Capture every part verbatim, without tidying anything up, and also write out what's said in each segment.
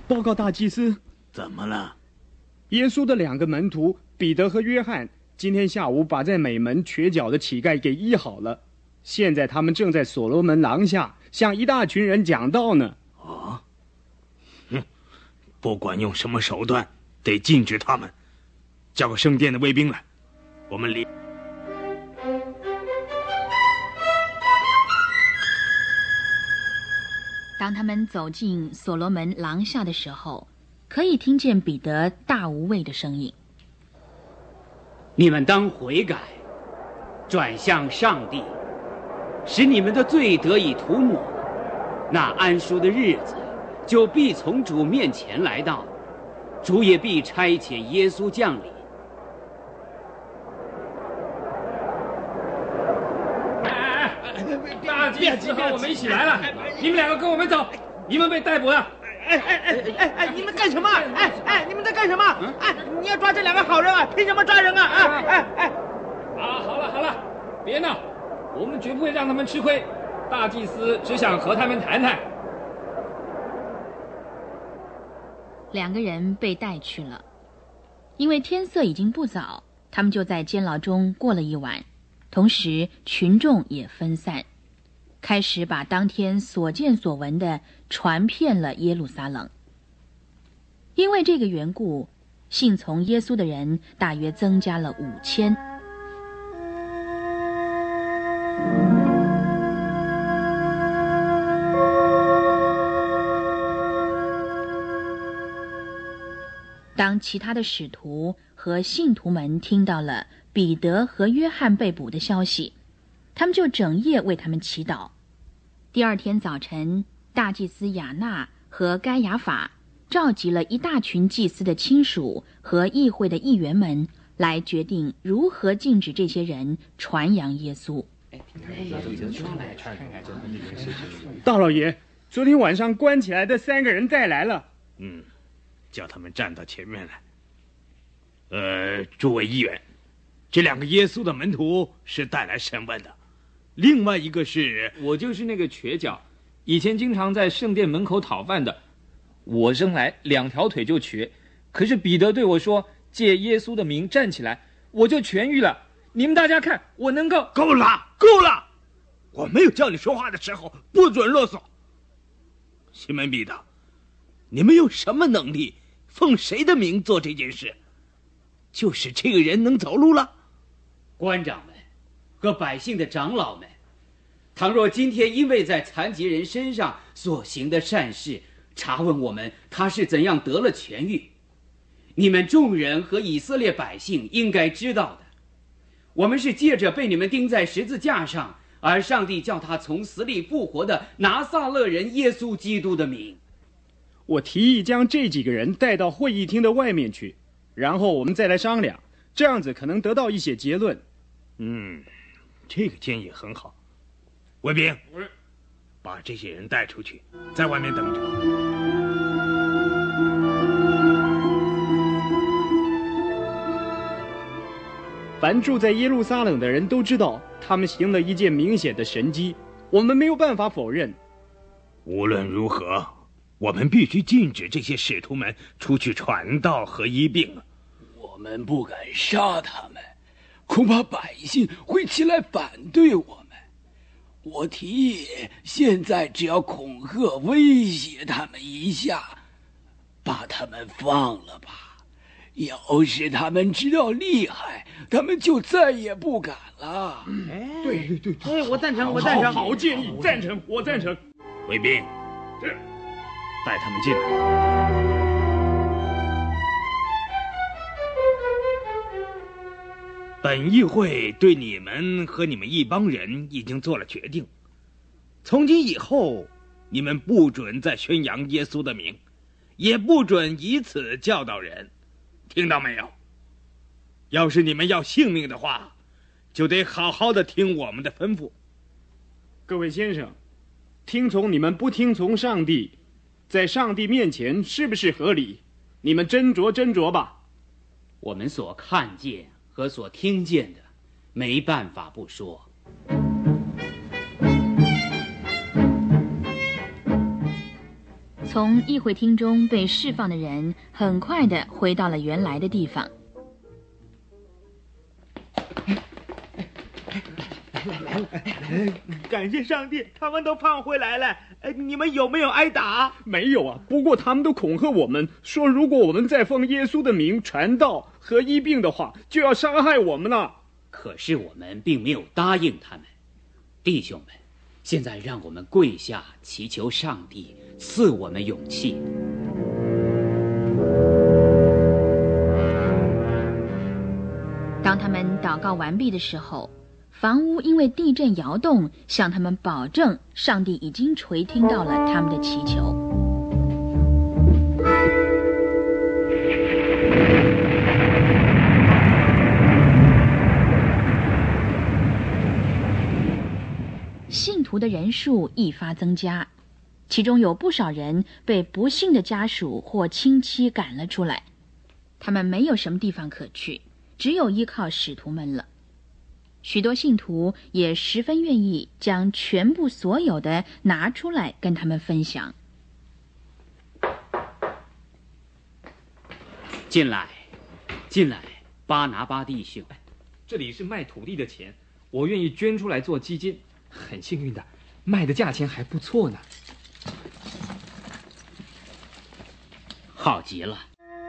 报告大祭司。 怎么了？ 耶稣的两个门徒彼得和约翰今天下午把在美门瘸脚的乞丐给医好了，现在他们正在所罗门廊下向一大群人讲道呢。 啊，哼，不管用什么手段，得禁止他们。叫个圣殿的卫兵来，我们离。 当他们走进所罗门廊下的时候，可以听见彼得大无畏的声音： 你们当悔改，转向上帝，使你们的罪得以涂抹，那安舒的日子就必从主面前来到，主也必差遣耶稣降临。 大祭司和我们一起来了，你们两个跟我们走，你们被逮捕了。 哎哎哎哎哎！你们干什么？哎哎，你们在干什么？哎，你要抓这两个好人啊？凭什么抓人啊？哎哎哎！ 啊，好了好了，别闹，我们绝不会让他们吃亏。大祭司只想和他们谈谈。 两个人被带去了，因为天色已经不早，他们就在监牢中过了一晚。同时群众也分散，开始把当天所见所闻的传遍了耶路撒冷。因为这个缘故，信从耶稣的人大约增加了五千。当其他的使徒和信徒们听到了彼得和约翰被捕的消息，他们就整夜为他们祈祷。第二天早晨，大祭司亚那和该亚法召集了一大群祭司的亲属和议会的议员们，来决定如何禁止这些人传扬耶稣。 大老爷，昨天晚上关起来的三个人再来了。 嗯，叫他们站到前面来。呃，诸位议员，这两个耶稣的门徒是带来审问的，另外一个是…… 我就是那个瘸脚，以前经常在圣殿门口讨饭的。我生来两条腿就瘸，可是彼得对我说，借耶稣的名站起来，我就痊愈了。你们大家看，我能够…… 够了，够了！我没有叫你说话的时候，不准啰嗦。西门彼得，你们有什么能力，奉谁的名做这件事？就是这个人能走路了？ 官长们和百姓的长老们，倘若今天因为在残疾人身上所行的善事，查问我们他是怎样得了痊愈，你们众人和以色列百姓应该知道的，我们是借着被你们钉在十字架上，而上帝叫他从死里复活的拿撒勒人耶稣基督的名。 我提议将这几个人带到会议厅的外面去，然后我们再来商量，这样子可能得到一些结论。 嗯，这个建议很好。卫兵，把这些人带出去，在外面等着。 凡住在耶路撒冷的人都知道，他们行了一件明显的神迹，我们没有办法否认。 无论如何，我们必须禁止这些使徒们出去传道和医病。 我们不敢杀他们，恐怕百姓会起来反对我们。我提议，现在只要恐吓威胁他们一下，把他们放了吧。要是他们知道厉害，他们就再也不敢了。 哎， 对对对， 哎，我赞成，我赞成， 好, 好建议，赞成，我赞成。 卫兵， 是，带他们进来。 本议会对你们和你们一帮人已经做了决定，从今以后，你们不准再宣扬耶稣的名，也不准以此教导人，听到没有？要是你们要性命的话，就得好好的听我们的吩咐。 各位先生，听从你们不听从上帝，在上帝面前是不是合理？你们斟酌斟酌吧。 我们所看见和所听见的，没办法不说。 从议会厅中被释放的人很快地回到了原来的地方。 感谢上帝，他们都放回来了。呃，你们有没有挨打？ 没有啊，不过他们都恐吓我们，说如果我们再奉耶稣的名传道和医病的话，就要杀害我们了。 可是我们并没有答应他们。弟兄们，现在让我们跪下祈求上帝赐我们勇气。 当他们祷告完毕的时候，房屋因为地震摇动，向他们保证上帝已经垂听到了他们的祈求。信徒的人数愈发增加，其中有不少人被不幸的家属或亲戚赶了出来，他们没有什么地方可去，只有依靠使徒们了。许多信徒也十分愿意将全部所有的拿出来跟他们分享。 进来，进来，巴拿巴弟兄。 这里是卖土地的钱，我愿意捐出来做基金。很幸运的，卖的价钱还不错呢。 好极了。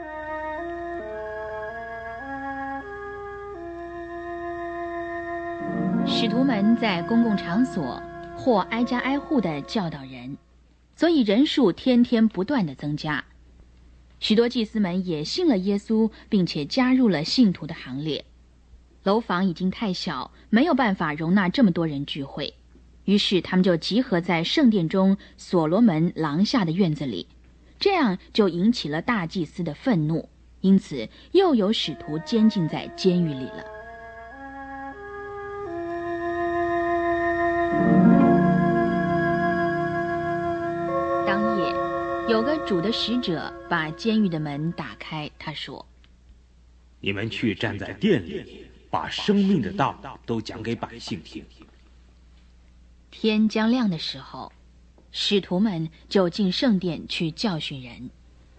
使徒们在公共场所或挨家挨户地教导人，所以人数天天不断地增加。许多祭司们也信了耶稣，并且加入了信徒的行列。楼房已经太小，没有办法容纳这么多人聚会，于是他们就集合在圣殿中所罗门廊下的院子里，这样就引起了大祭司的愤怒，因此又有使徒监禁在监狱里了。当夜，有个主的使者把监狱的门打开，他说： 你们去站在殿里，把生命的道都讲给百姓听。 天将亮的时候，使徒们就进圣殿去教训人。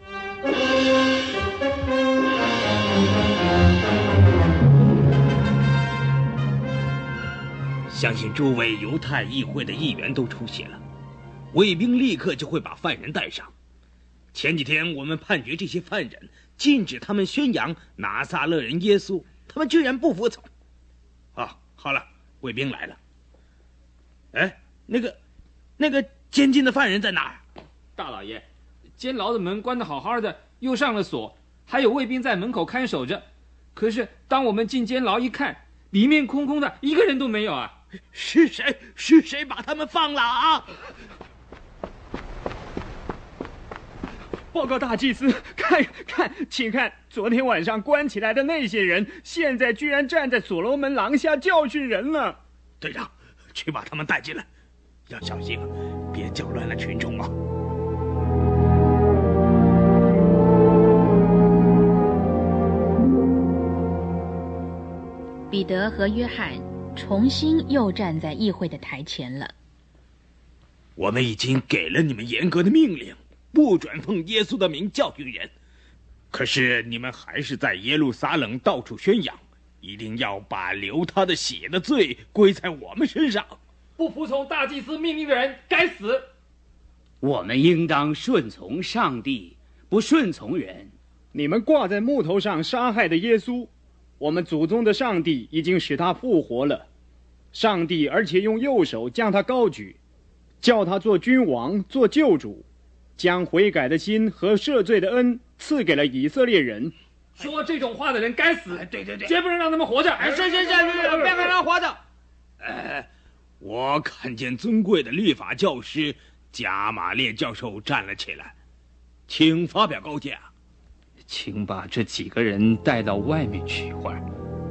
相信诸位犹太议会的议员都出席了，卫兵立刻就会把犯人带上。前几天我们判决这些犯人，禁止他们宣扬拿撒勒人耶稣，他们居然不服从。啊，好了，卫兵来了。哎，那个那个监禁的犯人在哪儿？ 大老爷，监牢的门关得好好的，又上了锁，还有卫兵在门口看守着。可是当我们进监牢一看，里面空空的，一个人都没有啊！ 是谁？是谁把他们放了啊？ 报告大祭司，看看，请看，昨天晚上关起来的那些人，现在居然站在所罗门廊下教训人了。 队长，去把他们带进来，要小心，别搅乱了群众啊！ 彼得和约翰重新又站在议会的台前了。 我们已经给了你们严格的命令，不准奉耶稣的名教训人，可是你们还是在耶路撒冷到处宣扬，一定要把流他的血的罪归在我们身上。 不服从大祭司命令的人该死。 我们应当顺从上帝，不顺从人。 你们挂在木头上杀害的耶稣，我们祖宗的上帝已经使他复活了。上帝而且用右手将他高举，叫他做君王，做救主，将悔改的心和赦罪的恩赐给了以色列人。 说这种话的人该死！ 哎、对对对， 绝不能让他们活着！ 哎，是是是，别让他活着！ 哎，我看见尊贵的律法教师加马列教授站了起来，请发表高见。 请把这几个人带到外面去一会儿。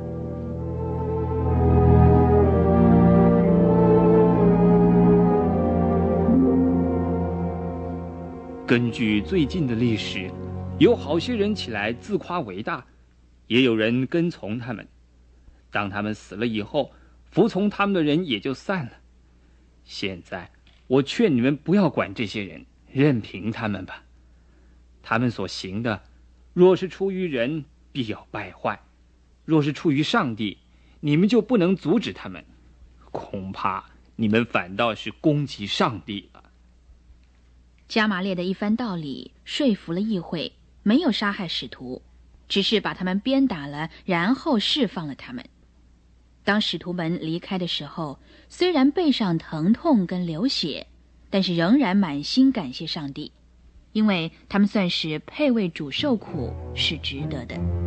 根据最近的历史，有好些人起来自夸伟大，也有人跟从他们。当他们死了以后，服从他们的人也就散了。现在我劝你们不要管这些人， 任凭他们吧。他们所行的，若是出于人，必要败坏；若是出于上帝，你们就不能阻止他们。恐怕你们反倒是攻击上帝了。 加玛列的一番道理说服了议会，没有杀害使徒，只是把他们鞭打了，然后释放了他们。当使徒们离开的时候，虽然背上疼痛跟流血，但是仍然满心感谢上帝，因为他们算是配为主受苦，是值得的。